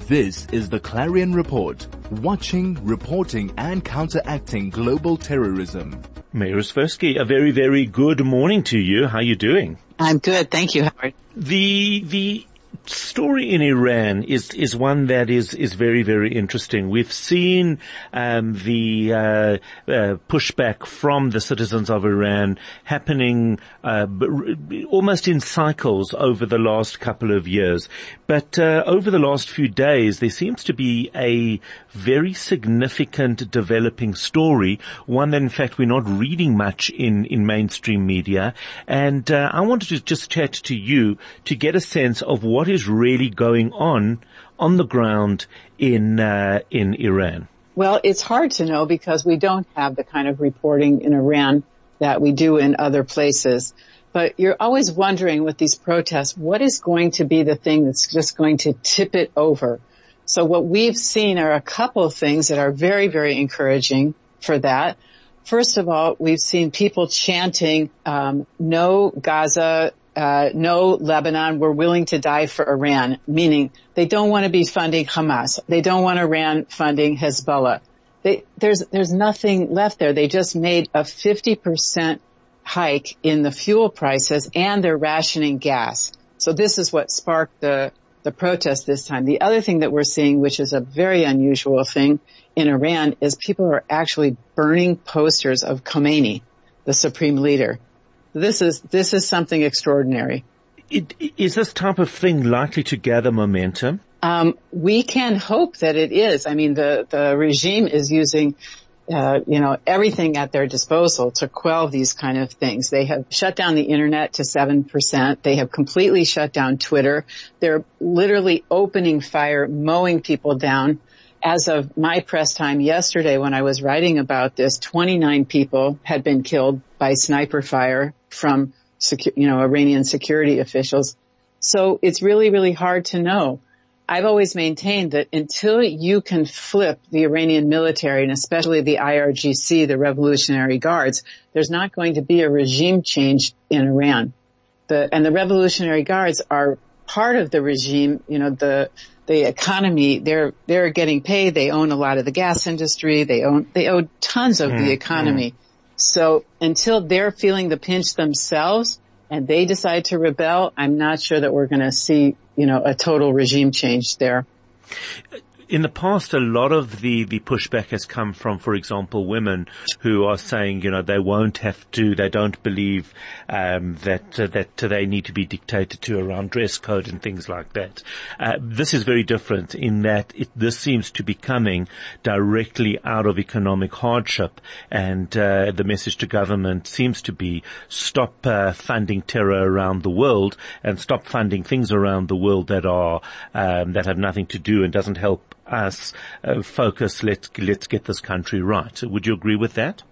This is the Clarion Report, watching, reporting and counteracting global terrorism. Mayor Svirsky, a very, very good morning to you. How are you doing? I'm good. Thank you, Howard. The story in Iran is one that is very, very interesting. We've seen the pushback from the citizens of Iran happening almost in cycles over the last couple of years. But over the last few days, there seems to be a very significant developing story, one that in fact we're not reading much in mainstream media. And I wanted to just chat to you to get a sense of what is really going on the ground in Iran. Well, it's hard to know because we don't have the kind of reporting in Iran that we do in other places. But you're always wondering with these protests, what is going to be the thing that's just going to tip it over? So what we've seen are a couple of things that are very, very encouraging for that. First of all, we've seen people chanting, no Gaza, no Lebanon, we're willing to die for Iran, meaning they don't want to be funding Hamas. They don't want Iran funding Hezbollah. There's nothing left there. They just made a 50% hike in the fuel prices and they're rationing gas. So this is what sparked the protest this time. The other thing that we're seeing, which is a very unusual thing in Iran, is people are actually burning posters of Khomeini, the supreme leader. This is something extraordinary. Is this type of thing likely to gather momentum? We can hope that it is. I mean, the regime is using, everything at their disposal to quell these kind of things. They have shut down the internet to 7%. They have completely shut down Twitter. They're literally opening fire, mowing people down. As of my press time yesterday when I was writing about this, 29 people had been killed by sniper fire from, Iranian security officials. So it's really, really hard to know. I've always maintained that until you can flip the Iranian military and especially the IRGC, the Revolutionary Guards, there's not going to be a regime change in Iran. And the Revolutionary Guards are part of the regime, the economy, they're getting paid. They own a lot of the gas industry. They own tons of the economy. So until they're feeling the pinch themselves and they decide to rebel, I'm not sure that we're going to see, a total regime change there. In the past, a lot of the pushback has come from, for example, women who are saying, they won't have to, they don't believe, that they need to be dictated to around dress code and things like that. This is very different in that this seems to be coming directly out of economic hardship, and, the message to government seems to be stop, funding terror around the world and stop funding things around the world that are, that have nothing to do and doesn't help us focus. Let's get this country right. Would you agree with that?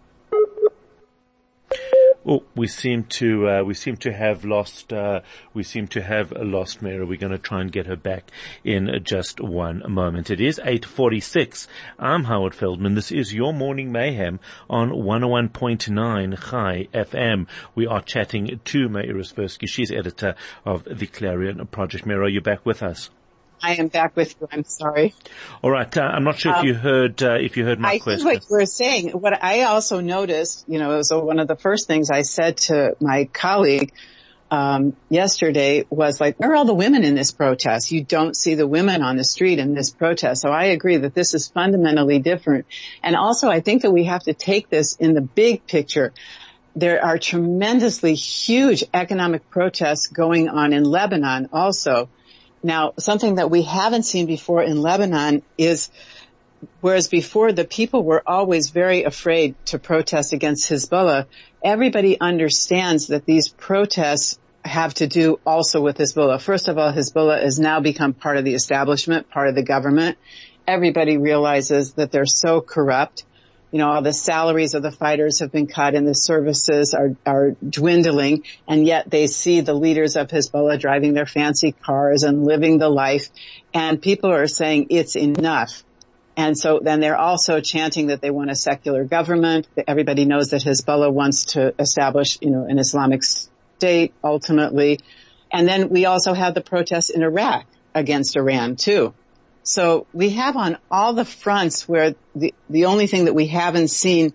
Oh, we seem to have lost Mara. We're going to try and get her back in just one moment. It is 8:46. I'm Howard Feldman. This is your Morning Mayhem on 101.9 Chai FM. We are chatting to Meir Svirsky. She's editor of the Clarion Project. Mara, are you back with us? I am back with you. I'm sorry. All right. I'm not sure if you heard my question. I think what you were saying, what I also noticed, so one of the first things I said to my colleague, yesterday was like, where are all the women in this protest? You don't see the women on the street in this protest. So I agree that this is fundamentally different. And also I think that we have to take this in the big picture. There are tremendously huge economic protests going on in Lebanon also. Now, something that we haven't seen before in Lebanon is, whereas before the people were always very afraid to protest against Hezbollah, everybody understands that these protests have to do also with Hezbollah. First of all, Hezbollah has now become part of the establishment, part of the government. Everybody realizes that they're so corrupt. All the salaries of the fighters have been cut and the services are dwindling, and yet they see the leaders of Hezbollah driving their fancy cars and living the life, and people are saying it's enough. And so then they're also chanting that they want a secular government. Everybody knows that Hezbollah wants to establish, an Islamic state ultimately. And then we also have the protests in Iraq against Iran too. So we have on all the fronts where the only thing that we haven't seen,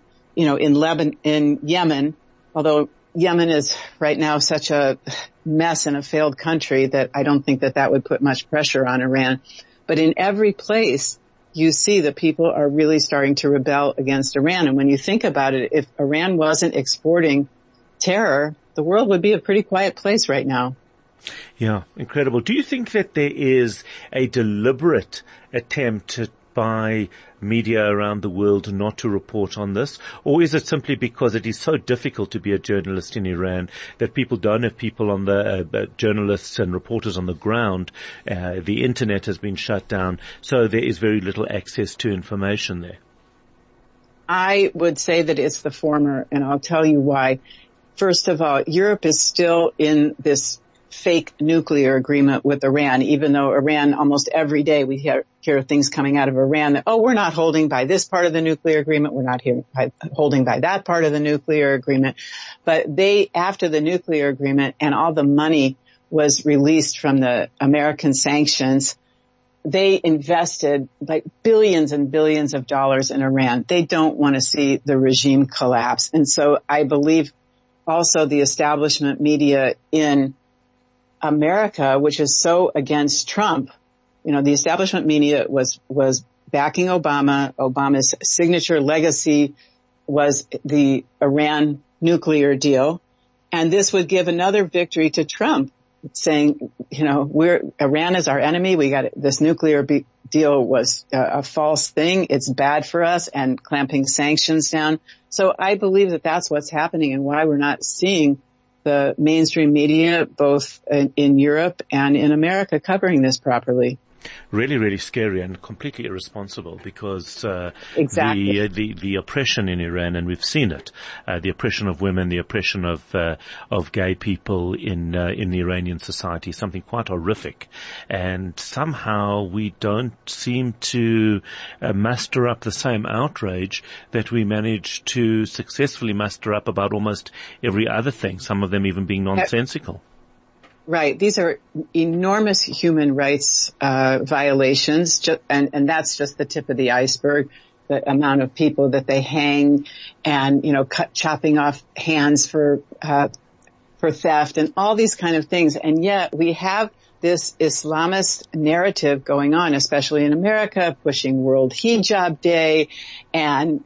in Yemen, although Yemen is right now such a mess and a failed country that I don't think that would put much pressure on Iran. But in every place, you see that people are really starting to rebel against Iran. And when you think about it, if Iran wasn't exporting terror, the world would be a pretty quiet place right now. Yeah, incredible. Do you think that there is a deliberate attempt by media around the world not to report on this? Or is it simply because it is so difficult to be a journalist in Iran that people don't have people on the journalists and reporters on the ground? The internet has been shut down, so there is very little access to information there. I would say that it's the former, and I'll tell you why. First of all, Europe is still in this fake nuclear agreement with Iran, even though Iran, almost every day we hear things coming out of Iran that, we're not holding by this part of the nuclear agreement. We're not holding by that part of the nuclear agreement. But after the nuclear agreement and all the money was released from the American sanctions, they invested like billions and billions of dollars in Iran. They don't want to see the regime collapse. And so I believe also the establishment media in America, which is so against Trump, the establishment media was backing Obama. Obama's signature legacy was the Iran nuclear deal. And this would give another victory to Trump, saying, Iran is our enemy. This nuclear deal was a false thing. It's bad for us, and clamping sanctions down. So I believe that that's what's happening and why we're not seeing the mainstream media, both in Europe and in America, covering this properly. Really, really scary and completely irresponsible because exactly. the oppression in Iran, and we've seen it, the oppression of women, the oppression of gay people in the Iranian society, something quite horrific. And somehow we don't seem to muster up the same outrage that we manage to successfully muster up about almost every other thing, some of them even being nonsensical. Right. These are enormous human rights violations, and that's just the tip of the iceberg. The amount of people that they hang, and chopping off hands for theft, and all these kind of things. And yet we have this Islamist narrative going on, especially in America, pushing World Hijab Day, and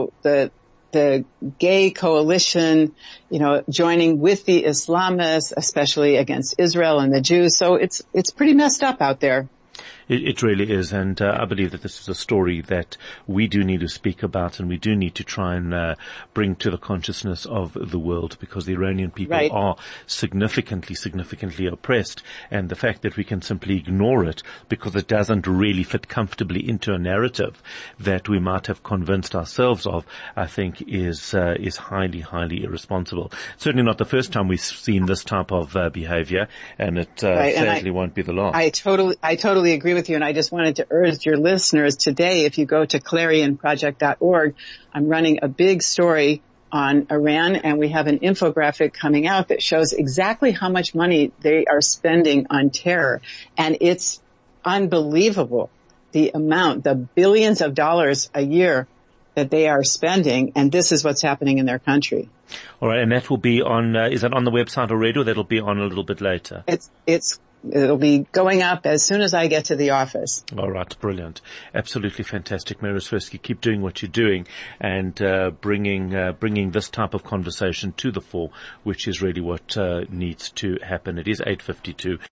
the gay coalition, joining with the Islamists, especially against Israel and the Jews. So it's pretty messed up out there. It really is, and I believe that this is a story that we do need to speak about, and we do need to try and bring to the consciousness of the world, because the Iranian people right. are significantly oppressed, and the fact that we can simply ignore it because it doesn't really fit comfortably into a narrative that we might have convinced ourselves of, I think is highly irresponsible. Certainly not the first time we've seen this type of behavior, and it right. sadly won't be the last. I totally agree with you, and I just wanted to urge your listeners today, if you go to clarionproject.org, I'm running a big story on Iran, and we have an infographic coming out that shows exactly how much money they are spending on terror. And it's unbelievable, the billions of dollars a year that they are spending, and this is what's happening in their country. All right, and that will be on, is that on the website already, or that'll be on a little bit later? It'll be going up as soon as I get to the office. All right, brilliant. Absolutely fantastic. Mary Swirsky, keep doing what you're doing and bringing this type of conversation to the fore, which is really what needs to happen. It is 8:52.